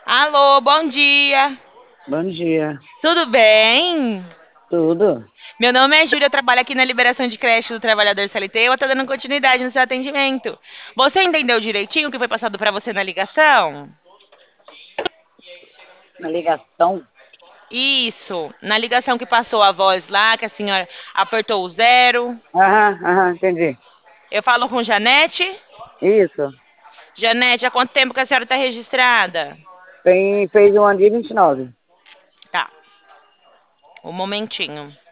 Alô, bom dia. Bom dia. Tudo bem? Tudo? Meu nome é Júlia, eu trabalho aqui na liberação de creche do trabalhador CLT. Eu vou estar dando continuidade no seu atendimento. Você entendeu direitinho o que foi passado para você na ligação? Na ligação? Isso, na ligação que passou a voz lá, que a senhora apertou o zero. Aham, entendi. Eu falo com Janete. Isso. Janete, há quanto tempo que a senhora está registrada? Fez um ano de 29. Tá, um momentinho.